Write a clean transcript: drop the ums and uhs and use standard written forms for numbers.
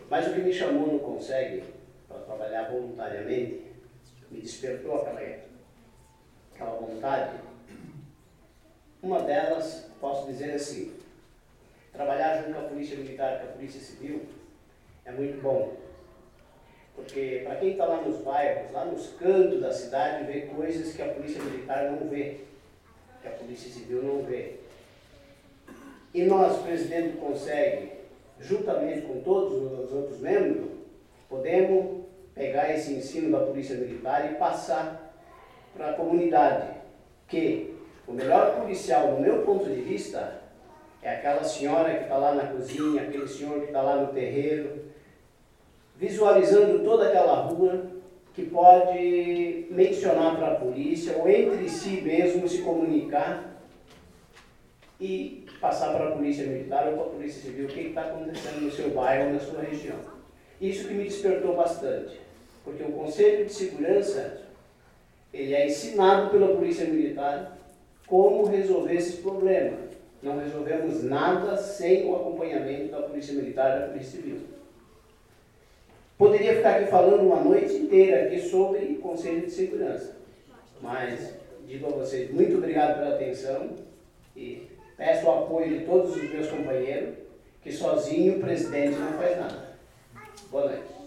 Mas o que me chamou no Conseg para trabalhar voluntariamente, me despertou aquela vontade. Uma delas, posso dizer assim, trabalhar junto com a Polícia Militar e com a Polícia Civil é muito bom. Porque para quem está lá nos bairros, lá nos cantos da cidade, vê coisas que a Polícia Militar não vê, que a Polícia Civil não vê. E nós, presidente do Conseg, juntamente com todos os outros membros, podemos pegar esse ensino da Polícia Militar e passar para a comunidade, que o melhor policial, do meu ponto de vista, é aquela senhora que está lá na cozinha, aquele senhor que está lá no terreiro, visualizando toda aquela rua, que pode mencionar para a polícia, ou entre si mesmo se comunicar e passar para a Polícia Militar ou para a Polícia Civil o que está acontecendo no seu bairro ou na sua região. Isso que me despertou bastante, porque o Conselho de Segurança, ele é ensinado pela Polícia Militar como resolver esses problemas. Não resolvemos nada sem o acompanhamento da Polícia Militar e da Polícia Civil. Poderia ficar aqui falando uma noite inteira aqui sobre Conselho de Segurança, mas digo a vocês muito obrigado pela atenção e peço o apoio de todos os meus companheiros, que sozinho o presidente não faz nada. Boa noite.